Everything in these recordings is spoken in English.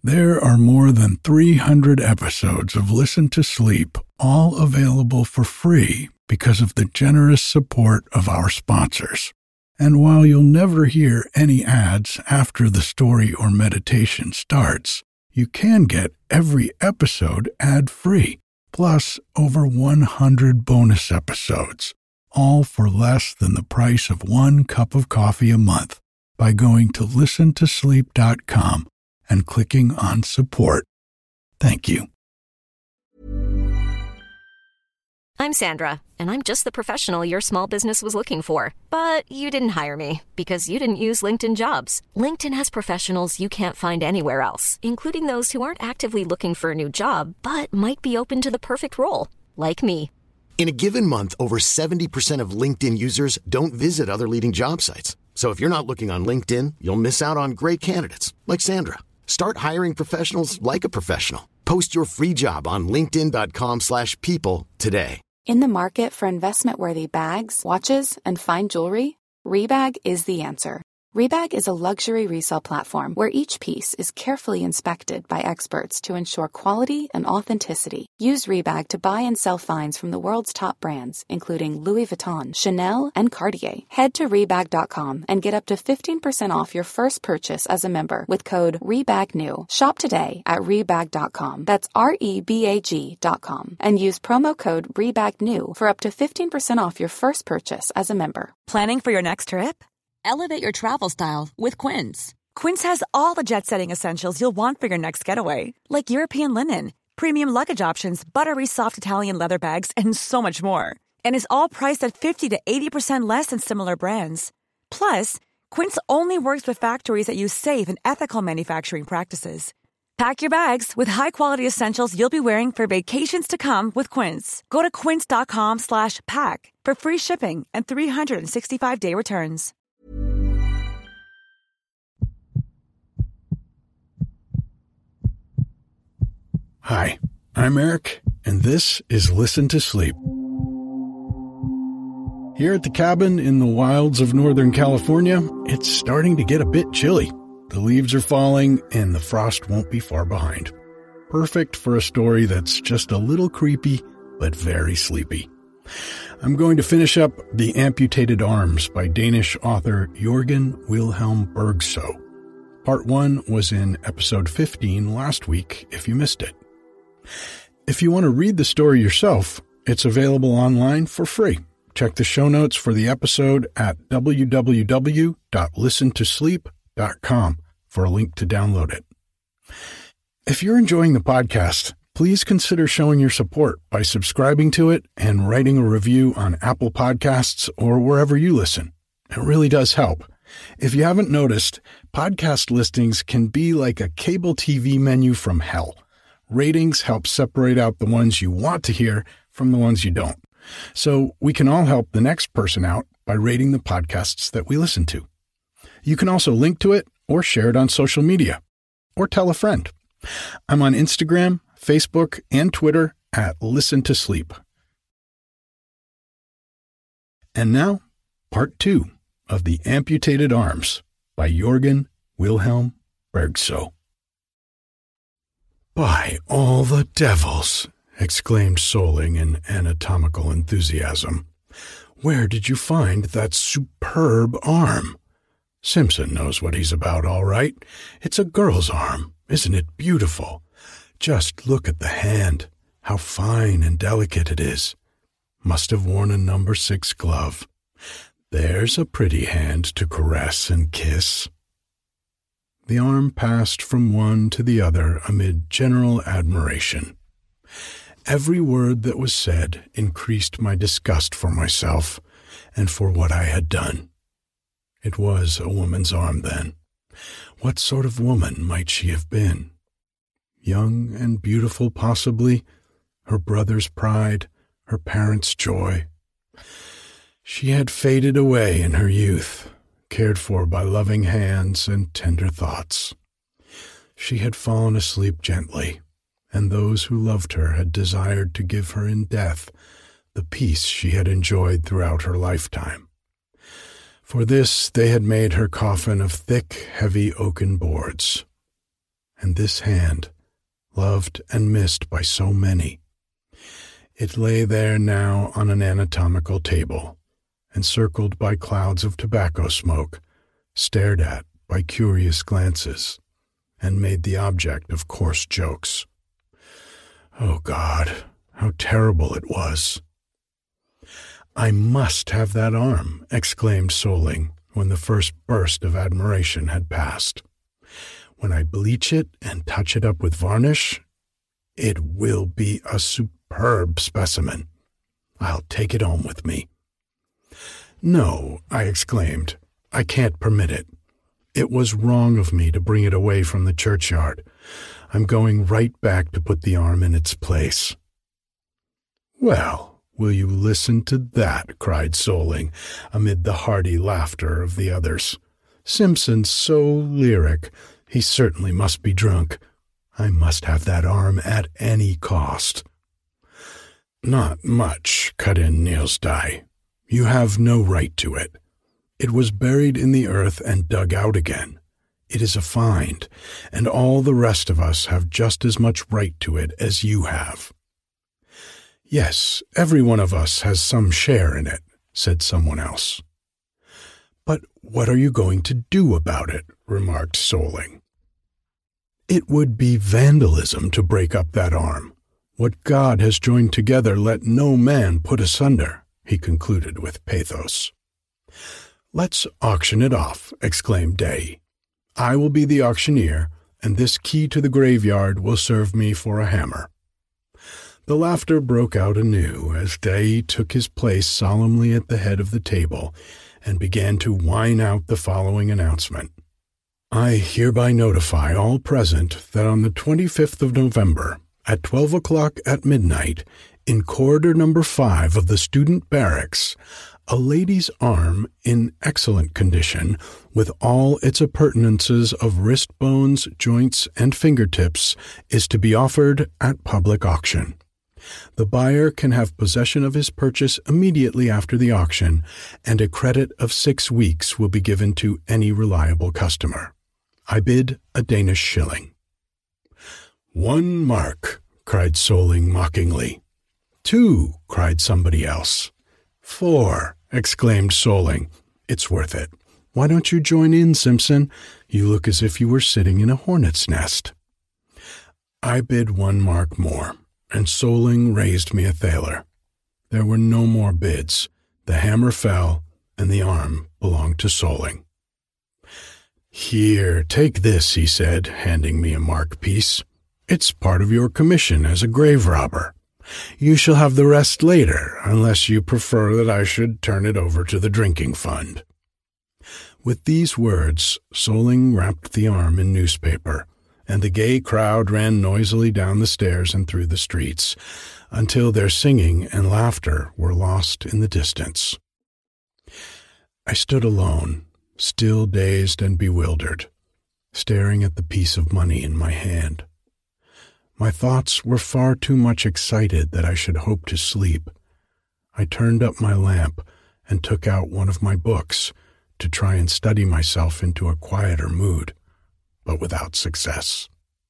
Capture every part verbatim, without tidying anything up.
There are more than three hundred episodes of Listen to Sleep, all available for free because of the generous support of our sponsors. And while you'll never hear any ads after the story or meditation starts, you can get every episode ad-free, plus over one hundred bonus episodes, all for less than the price of one cup of coffee a month by going to listen to sleep dot com and clicking on support. Thank you. I'm Sandra, and I'm just the professional your small business was looking for. But you didn't hire me because you didn't use LinkedIn Jobs. LinkedIn has professionals you can't find anywhere else, including those who aren't actively looking for a new job, but might be open to the perfect role, like me. In a given month, over seventy percent of LinkedIn users don't visit other leading job sites. So if you're not looking on LinkedIn, you'll miss out on great candidates like Sandra. Start hiring professionals like a professional. Post your free job on linkedin dot com slash people today. In the market for investment-worthy bags, watches, and fine jewelry, Rebag is the answer. Rebag is a luxury resale platform where each piece is carefully inspected by experts to ensure quality and authenticity. Use Rebag to buy and sell finds from the world's top brands, including Louis Vuitton, Chanel, and Cartier. Head to Rebag dot com and get up to fifteen percent off your first purchase as a member with code REBAGNEW. Shop today at Rebag dot com. That's R E B A G dot com. And use promo code REBAGNEW for up to fifteen percent off your first purchase as a member. Planning for your next trip? Elevate your travel style with Quince. Quince has all the jet-setting essentials you'll want for your next getaway, like European linen, premium luggage options, buttery soft Italian leather bags, and so much more. And is all priced at fifty to eighty percent less than similar brands. Plus, Quince only works with factories that use safe and ethical manufacturing practices. Pack your bags with high-quality essentials you'll be wearing for vacations to come with Quince. Go to quince dot com slash pack for free shipping and three sixty-five day returns. Hi, I'm Eric, and this is Listen to Sleep. Here at the cabin in the wilds of Northern California, it's starting to get a bit chilly. The leaves are falling, and the frost won't be far behind. Perfect for a story that's just a little creepy, but very sleepy. I'm going to finish up The Amputated Arms by Danish author Jørgen Wilhelm Bergso. Part one was in episode fifteen last week, if you missed it. If you want to read the story yourself, it's available online for free. Check the show notes for the episode at w w w dot listen to sleep dot com for a link to download it. If you're enjoying the podcast, please consider showing your support by subscribing to it and writing a review on Apple Podcasts or wherever you listen. It really does help. If you haven't noticed, podcast listings can be like a cable T V menu from hell. Ratings help separate out the ones you want to hear from the ones you don't. So we can all help the next person out by rating the podcasts that we listen to. You can also link to it or share it on social media or tell a friend. I'm on Instagram, Facebook, and Twitter at Listen to Sleep. And now, part two of The Amputated Arms by Jørgen Wilhelm Bergso. By all the devils, exclaimed Solling in anatomical enthusiasm. Where did you find that superb arm? Simpson knows what he's about, all right. It's a girl's arm. Isn't it beautiful? Just look at the hand, how fine and delicate it is. Must have worn a number six glove. There's a pretty hand to caress and kiss. The arm passed from one to the other amid general admiration. Every word that was said increased my disgust for myself and for what I had done. It was a woman's arm, then. What sort of woman might she have been? Young and beautiful, possibly, her brother's pride, her parents' joy. She had faded away in her youth, cared for by loving hands and tender thoughts. She had fallen asleep gently, and those who loved her had desired to give her in death the peace she had enjoyed throughout her lifetime. For this they had made her coffin of thick, heavy oaken boards. and this hand, loved and missed by so many. It lay there now on an anatomical table, encircled by clouds of tobacco smoke, stared at by curious glances, and made the object of coarse jokes. Oh God, how terrible it was! "I must have that arm," exclaimed Solling when the first burst of admiration had passed. "When I bleach it and touch it up with varnish, it will be a superb specimen. I'll take it home with me." "No," I exclaimed, "I can't permit it. It was wrong of me to bring it away from the churchyard. I'm going right back to put the arm in its place." "Well, will you listen to that?" cried Solling, amid the hearty laughter of the others. "Simpson's so lyric. He certainly must be drunk. I must have that arm at any cost." "Not much," cut in Niels Dye. "You have no right to it. It was buried in the earth and dug out again. It is a find, and all the rest of us have just as much right to it as you have." "Yes, every one of us has some share in it," said someone else. "But what are you going to do about it?" remarked Solling. "It would be vandalism to break up that arm. What God has joined together let no man put asunder," he concluded with pathos. "Let's auction it off," exclaimed Day. "I will be the auctioneer, and this key to the graveyard will serve me for a hammer." The laughter broke out anew as Day took his place solemnly at the head of the table and began to whine out the following announcement. "I hereby notify all present that on the twenty-fifth of November, at twelve o'clock at midnight, in corridor number five of the student barracks, a lady's arm in excellent condition, with all its appurtenances of wrist bones, joints, and fingertips, is to be offered at public auction. The buyer can have possession of his purchase immediately after the auction, and a credit of six weeks will be given to any reliable customer. I bid a Danish shilling." "One mark," cried Solling mockingly. "Two," cried somebody else. "Four," exclaimed Solling. "It's worth it. Why don't you join in, Simpson? You look as if you were sitting in a hornet's nest." I bid one mark more, and Solling raised me a thaler. There were no more bids. The hammer fell, and the arm belonged to Solling. "Here, take this," he said, handing me a mark piece. "It's part of your commission as a grave robber. You shall have the rest later, unless you prefer that I should turn it over to the drinking fund." With these words, Solling wrapped the arm in newspaper, and the gay crowd ran noisily down the stairs and through the streets, until their singing and laughter were lost in the distance. I stood alone, still dazed and bewildered, staring at the piece of money in my hand. My thoughts were far too much excited that I should hope to sleep. I turned up my lamp and took out one of my books to try and study myself into a quieter mood, but without success.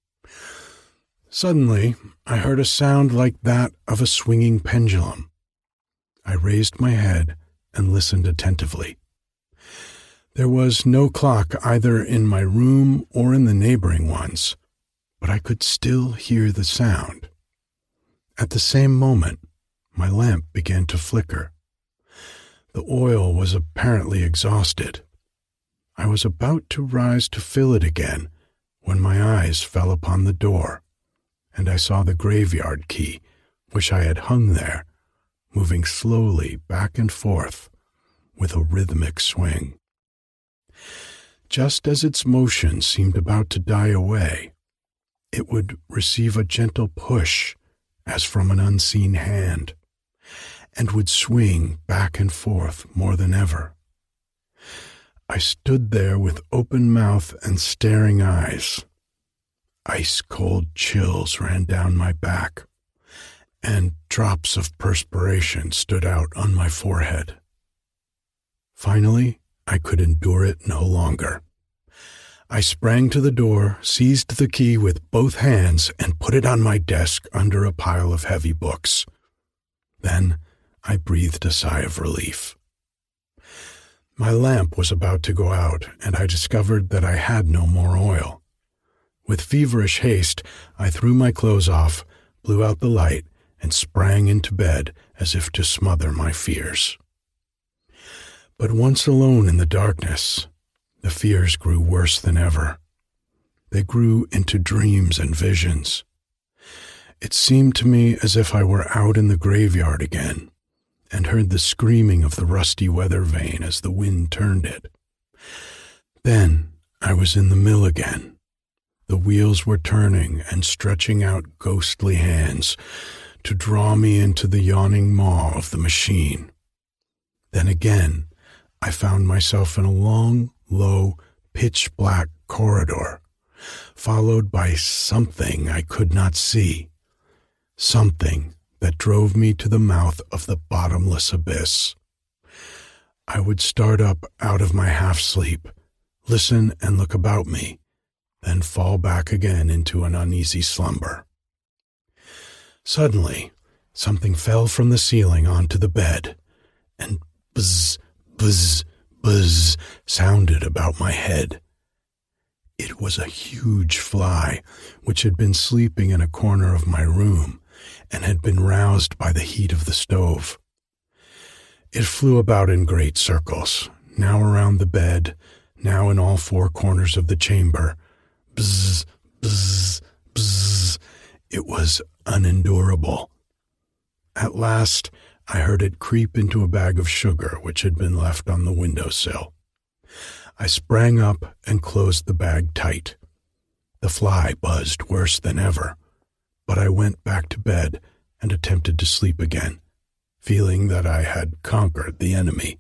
Suddenly, I heard a sound like that of a swinging pendulum. I raised my head and listened attentively. There was no clock either in my room or in the neighboring ones, but I could still hear the sound. At the same moment, my lamp began to flicker. The oil was apparently exhausted. I was about to rise to fill it again when my eyes fell upon the door, and I saw the graveyard key, which I had hung there, moving slowly back and forth with a rhythmic swing. Just as its motion seemed about to die away, it would receive a gentle push as from an unseen hand, and would swing back and forth more than ever. I stood there with open mouth and staring eyes. Ice-cold chills ran down my back, and drops of perspiration stood out on my forehead. Finally, I could endure it no longer. I sprang to the door, seized the key with both hands, and put it on my desk under a pile of heavy books. Then I breathed a sigh of relief. My lamp was about to go out, and I discovered that I had no more oil. With feverish haste, I threw my clothes off, blew out the light, and sprang into bed as if to smother my fears. But once alone in the darkness, the fears grew worse than ever. They grew into dreams and visions. It seemed to me as if I were out in the graveyard again, and heard the screaming of the rusty weather vane as the wind turned it. Then I was in the mill again. The wheels were turning and stretching out ghostly hands to draw me into the yawning maw of the machine. Then again, I found myself in a long, low, pitch-black corridor, followed by something I could not see, something that drove me to the mouth of the bottomless abyss. I would start up out of my half-sleep, listen and look about me, then fall back again into an uneasy slumber. Suddenly, something fell from the ceiling onto the bed, and buzz, buzz, buzz sounded about my head. It was a huge fly which had been sleeping in a corner of my room and had been roused by the heat of the stove. It flew about in great circles, now around the bed, now in all four corners of the chamber. Bzz, bzz, bzz. It was unendurable. At last, I heard it creep into a bag of sugar which had been left on the windowsill. I sprang up and closed the bag tight. The fly buzzed worse than ever, but I went back to bed and attempted to sleep again, feeling that I had conquered the enemy.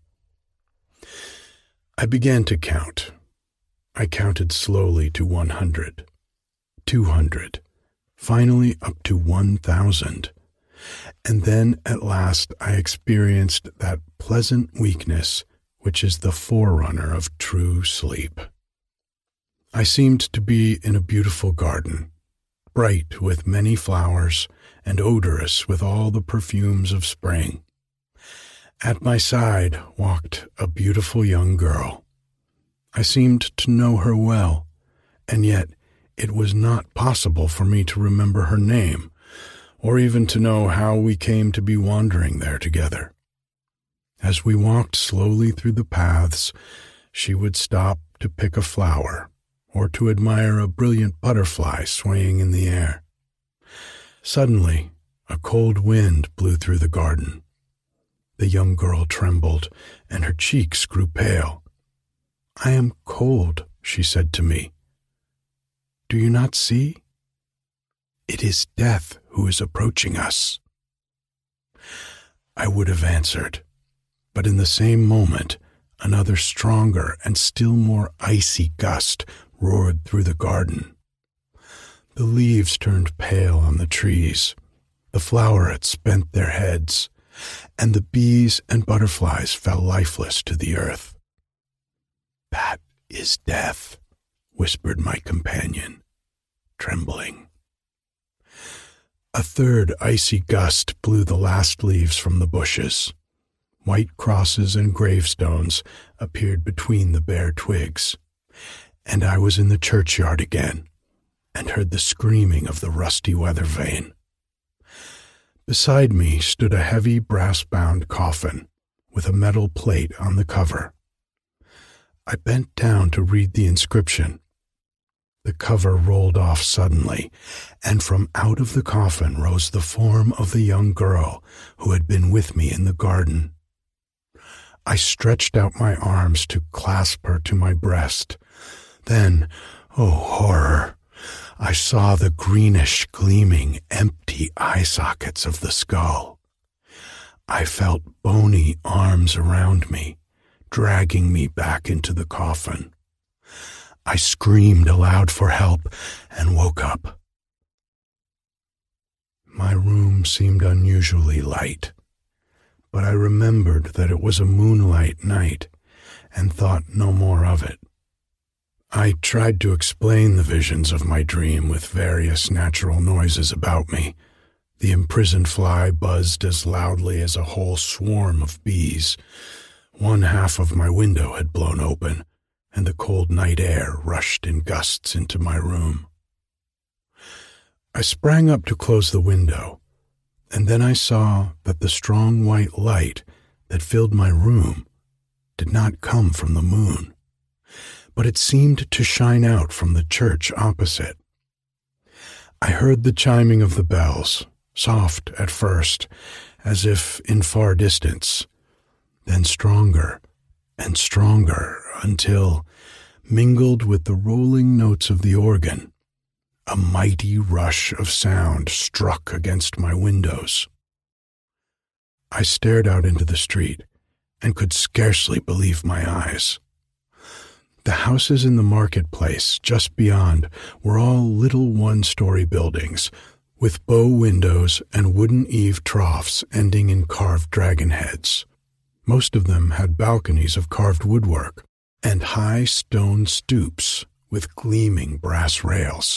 I began to count. I counted slowly to one hundred, two hundred, finally up to one thousand. And then at last I experienced that pleasant weakness which is the forerunner of true sleep. I seemed to be in a beautiful garden, bright with many flowers and odorous with all the perfumes of spring. At my side walked a beautiful young girl. I seemed to know her well, and yet it was not possible for me to remember her name, or even to know how we came to be wandering there together. As we walked slowly through the paths, she would stop to pick a flower or to admire a brilliant butterfly swaying in the air. Suddenly, a cold wind blew through the garden. The young girl trembled, and her cheeks grew pale. "I am cold," she said to me. "Do you not see? It is death who is approaching us." I would have answered, but in the same moment, another stronger and still more icy gust roared through the garden. The leaves turned pale on the trees, the flowerets bent their heads, and the bees and butterflies fell lifeless to the earth. "That is death," whispered my companion, trembling. A third icy gust blew the last leaves from the bushes. White crosses and gravestones appeared between the bare twigs, and I was in the churchyard again, and heard the screaming of the rusty weather vane. Beside me stood a heavy brass-bound coffin with a metal plate on the cover. I bent down to read the inscription. The cover rolled off suddenly, and from out of the coffin rose the form of the young girl who had been with me in the garden. I stretched out my arms to clasp her to my breast. Then, oh horror, I saw the greenish, gleaming, empty eye sockets of the skull. I felt bony arms around me, dragging me back into the coffin. I screamed aloud for help and woke up. My room seemed unusually light, but I remembered that it was a moonlight night and thought no more of it. I tried to explain the visions of my dream with various natural noises about me. The imprisoned fly buzzed as loudly as a whole swarm of bees. One half of my window had blown open, and the cold night air rushed in gusts into my room. I sprang up to close the window, and then I saw that the strong white light that filled my room did not come from the moon, but it seemed to shine out from the church opposite. I heard the chiming of the bells, soft at first, as if in far distance, then stronger and stronger until, mingled with the rolling notes of the organ, a mighty rush of sound struck against my windows. I stared out into the street and could scarcely believe my eyes. The houses in the marketplace just beyond were all little one-story buildings with bow windows and wooden eave troughs ending in carved dragon heads. Most of them had balconies of carved woodwork and high stone stoops with gleaming brass rails.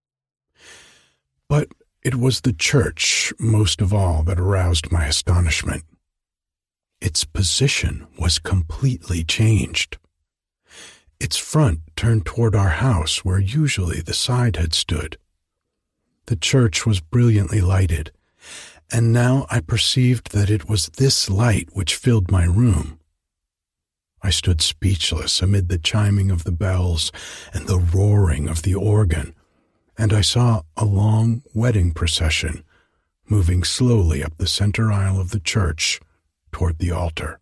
But it was the church, most of all, that aroused my astonishment. Its position was completely changed. Its front turned toward our house where usually the side had stood. The church was brilliantly lighted, and now I perceived that it was this light which filled my room. I stood speechless amid the chiming of the bells and the roaring of the organ, and I saw a long wedding procession moving slowly up the center aisle of the church toward the altar.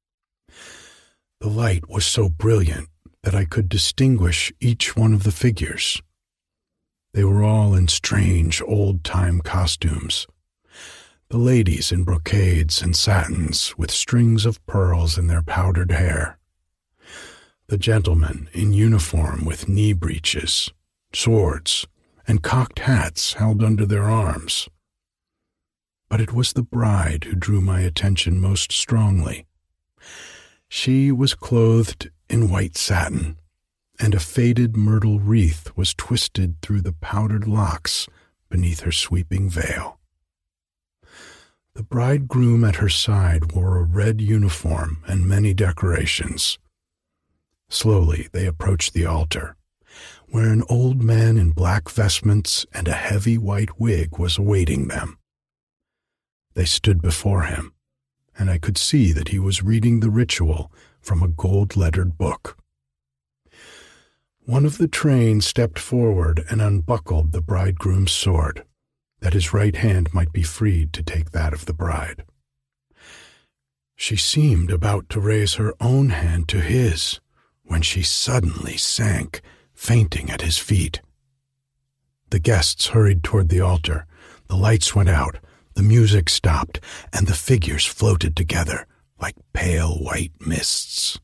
The light was so brilliant that I could distinguish each one of the figures. They were all in strange old-time costumes. The ladies in brocades and satins with strings of pearls in their powdered hair. The gentlemen in uniform with knee breeches, swords, and cocked hats held under their arms. But it was the bride who drew my attention most strongly. She was clothed in white satin, and a faded myrtle wreath was twisted through the powdered locks beneath her sweeping veil. The bridegroom at her side wore a red uniform and many decorations. Slowly they approached the altar, where an old man in black vestments and a heavy white wig was awaiting them. They stood before him, and I could see that he was reading the ritual from a gold-lettered book. One of the train stepped forward and unbuckled the bridegroom's sword, that his right hand might be freed to take that of the bride. She seemed about to raise her own hand to his, when she suddenly sank, fainting at his feet. The guests hurried toward the altar, the lights went out, the music stopped, and the figures floated together like pale white mists.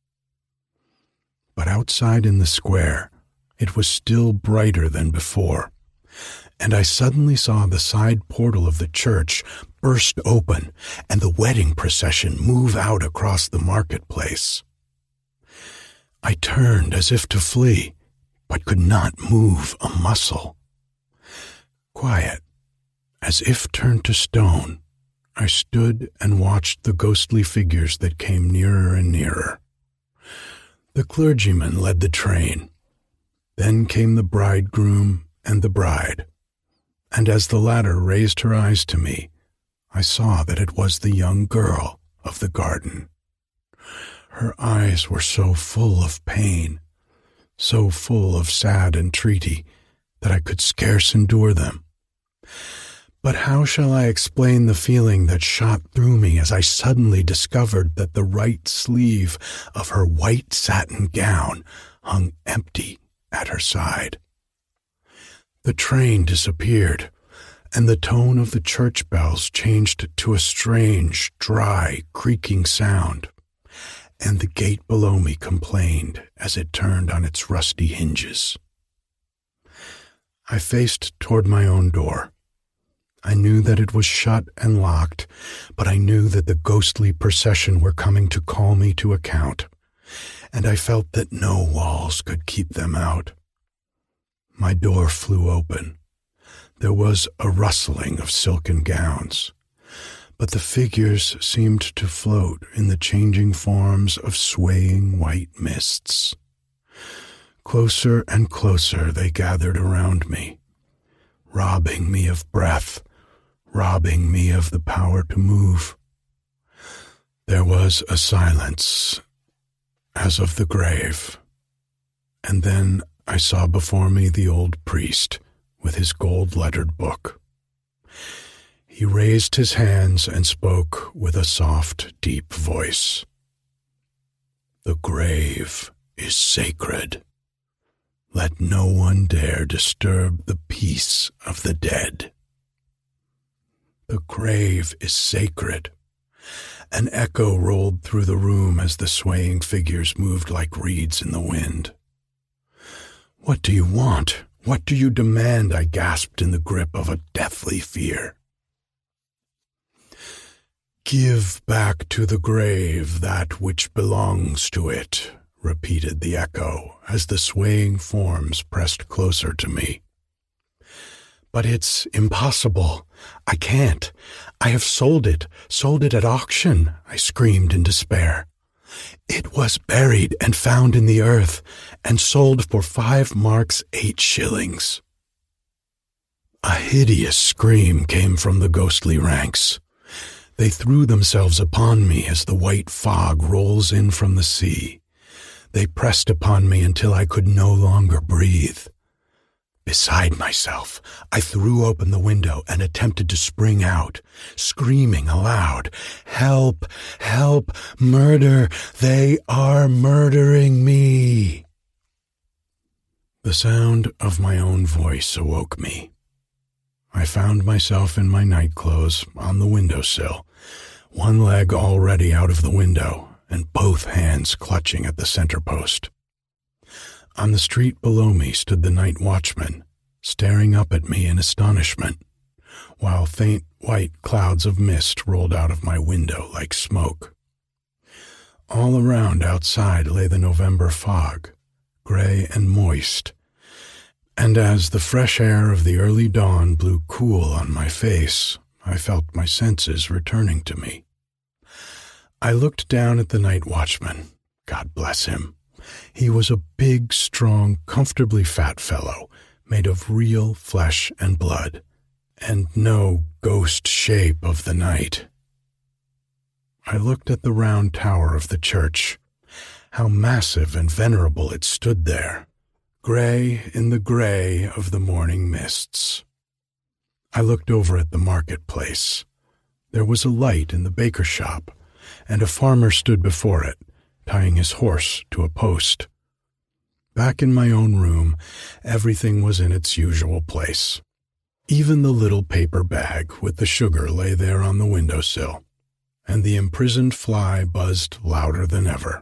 But outside in the square, it was still brighter than before, and I suddenly saw the side portal of the church burst open and the wedding procession move out across the marketplace. I turned as if to flee, but could not move a muscle. Quiet, as if turned to stone, I stood and watched the ghostly figures that came nearer and nearer. The clergyman led the train. Then came the bridegroom and the bride, and as the latter raised her eyes to me, I saw that it was the young girl of the garden. Her eyes were so full of pain, so full of sad entreaty, that I could scarce endure them. But how shall I explain the feeling that shot through me as I suddenly discovered that the right sleeve of her white satin gown hung empty at her side? The train disappeared, and the tone of the church bells changed to a strange, dry, creaking sound, and the gate below me complained as it turned on its rusty hinges. I faced toward my own door. I knew that it was shut and locked, but I knew that the ghostly procession were coming to call me to account, and I felt that no walls could keep them out. My door flew open. There was a rustling of silken gowns, but the figures seemed to float in the changing forms of swaying white mists. Closer and closer they gathered around me, robbing me of breath, robbing me of the power to move. There was a silence, as of the grave, and then I saw before me the old priest with his gold-lettered book. He raised his hands and spoke with a soft, deep voice. "The grave is sacred. Let no one dare disturb the peace of the dead." The grave is sacred. An echo rolled through the room as the swaying figures moved like reeds in the wind. "What do you want? What do you demand?" I gasped in the grip of a deathly fear. "Give back to the grave that which belongs to it," repeated the echo as the swaying forms pressed closer to me. "But it's impossible. I can't. I have sold it, sold it at auction," I screamed in despair. "It was buried and found in the earth and sold for five marks eight shillings." A hideous scream came from the ghostly ranks. They threw themselves upon me as the white fog rolls in from the sea. They pressed upon me until I could no longer breathe. Beside myself, I threw open the window and attempted to spring out, screaming aloud, "Help! Help! Murder! They are murdering me!" The sound of my own voice awoke me. I found myself in my nightclothes on the windowsill, one leg already out of the window and both hands clutching at the center post. On the street below me stood the night watchman, staring up at me in astonishment, while faint white clouds of mist rolled out of my window like smoke. All around outside lay the November fog, gray and moist, and as the fresh air of the early dawn blew cool on my face, I felt my senses returning to me. I looked down at the night watchman. God bless him. He was a big, strong, comfortably fat fellow, made of real flesh and blood, and no ghost shape of the night. I looked at the round tower of the church. How massive and venerable it stood there, gray in the gray of the morning mists. I looked over at the marketplace. There was a light in the baker's shop, and a farmer stood before it, tying his horse to a post. Back in my own room, everything was in its usual place. Even the little paper bag with the sugar lay there on the windowsill, and the imprisoned fly buzzed louder than ever.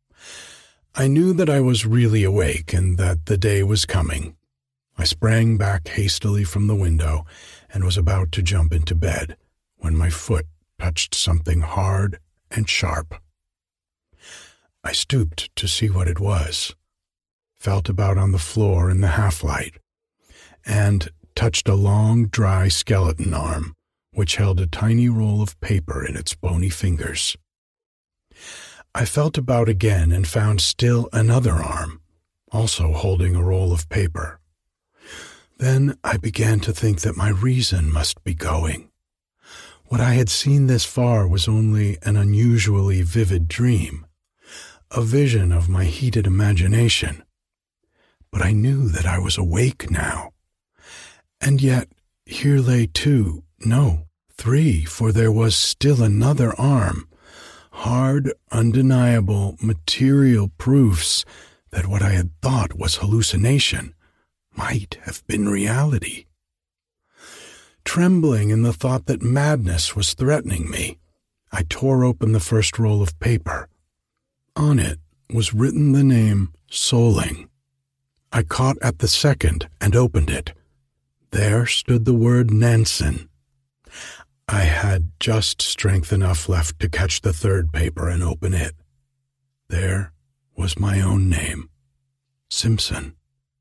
I knew that I was really awake and that the day was coming. I sprang back hastily from the window and was about to jump into bed when my foot touched something hard and sharp. I stooped to see what it was, felt about on the floor in the half-light, and touched a long, dry skeleton arm which held a tiny roll of paper in its bony fingers. I felt about again and found still another arm, also holding a roll of paper. Then I began to think that my reason must be going. What I had seen this far was only an unusually vivid dream, a vision of my heated imagination. But I knew that I was awake now. And yet here lay two, no, three, for there was still another arm, hard, undeniable, material proofs that what I had thought was hallucination might have been reality. Trembling in the thought that madness was threatening me, I tore open the first roll of paper. On it was written the name Solling. I caught at the second and opened it. There stood the word Nansen. I had just strength enough left to catch the third paper and open it. There was my own name, Simpson.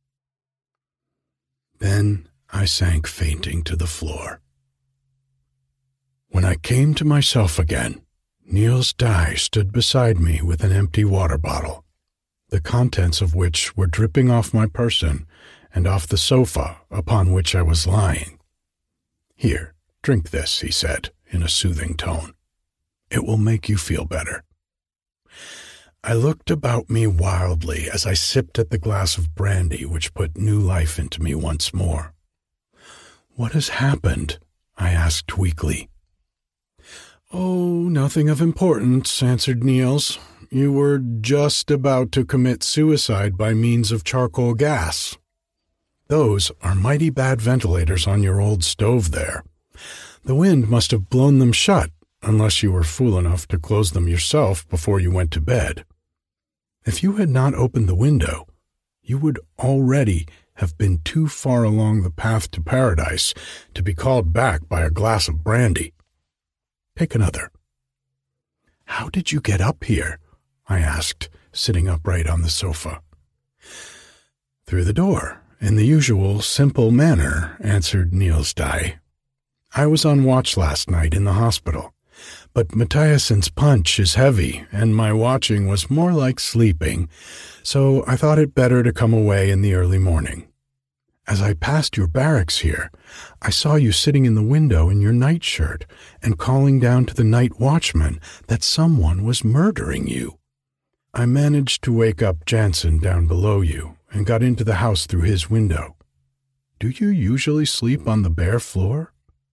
Then I sank fainting to the floor. When I came to myself again, Niels Dye stood beside me with an empty water bottle, the contents of which were dripping off my person and off the sofa upon which I was lying. "Here, drink this," he said in a soothing tone. "It will make you feel better." I looked about me wildly as I sipped at the glass of brandy which put new life into me once more. "What has happened?" I asked weakly. "Oh, nothing of importance," answered Niels. "You were just about to commit suicide by means of charcoal gas. Those are mighty bad ventilators on your old stove there. The wind must have blown them shut, unless you were fool enough to close them yourself before you went to bed. If you had not opened the window, you would already have been too far along the path to paradise to be called back by a glass of brandy. Take another." "How did you get up here?" I asked, sitting upright on the sofa. "Through the door, in the usual simple manner," answered Niels Dye. "I was on watch last night in the hospital, but Mathiasen's punch is heavy, and my watching was more like sleeping, so I thought it better to come away in the early morning. As I passed your barracks here, I saw you sitting in the window in your nightshirt and calling down to the night watchman that someone was murdering you. I managed to wake up Jansen down below you and got into the house through his window. Do you usually sleep on the bare floor?"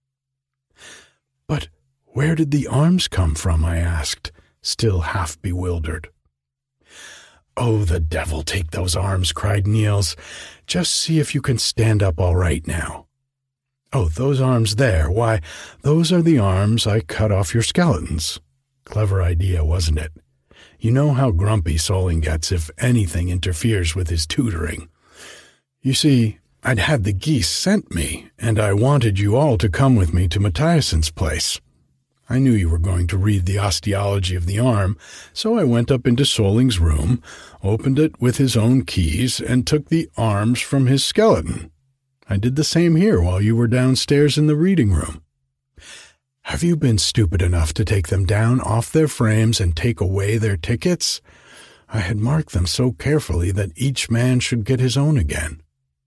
"But where did the arms come from?" I asked, still half bewildered. "Oh, the devil take those arms," cried Niels. "Just see if you can stand up all right now. Oh, those arms there, why, those are the arms I cut off your skeletons. Clever idea, wasn't it? You know how grumpy Solling gets if anything interferes with his tutoring. You see, I'd had the geese sent me, and I wanted you all to come with me to Mathiasen's place. I knew you were going to read the osteology of the arm, so I went up into Solling's room, opened it with his own keys, and took the arms from his skeleton. I did the same here while you were downstairs in the reading room. Have you been stupid enough to take them down off their frames and take away their tickets? I had marked them so carefully that each man should get his own again."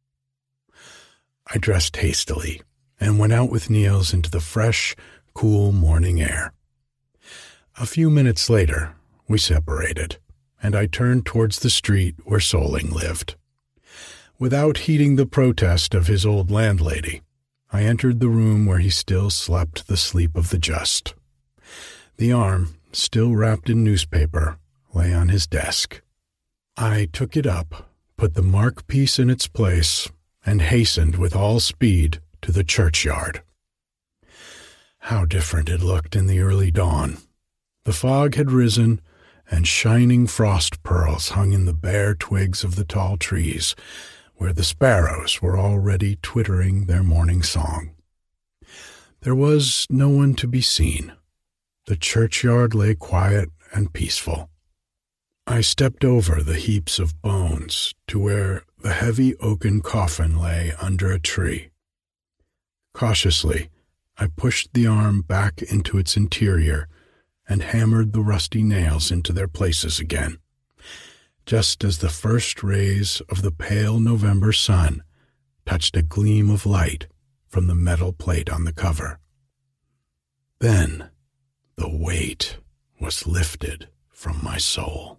I dressed hastily and went out with Niels into the fresh, cool morning air. A few minutes later, we separated, and I turned towards the street where Solling lived. Without heeding the protest of his old landlady, I entered the room where he still slept the sleep of the just. The arm, still wrapped in newspaper, lay on his desk. I took it up, put the mark piece in its place, and hastened with all speed to the churchyard. How different it looked in the early dawn. The fog had risen, and shining frost pearls hung in the bare twigs of the tall trees, where the sparrows were already twittering their morning song. There was no one to be seen. The churchyard lay quiet and peaceful. I stepped over the heaps of bones to where the heavy oaken coffin lay under a tree. Cautiously, I pushed the arm back into its interior and hammered the rusty nails into their places again, just as the first rays of the pale November sun touched a gleam of light from the metal plate on the cover. Then the weight was lifted from my soul.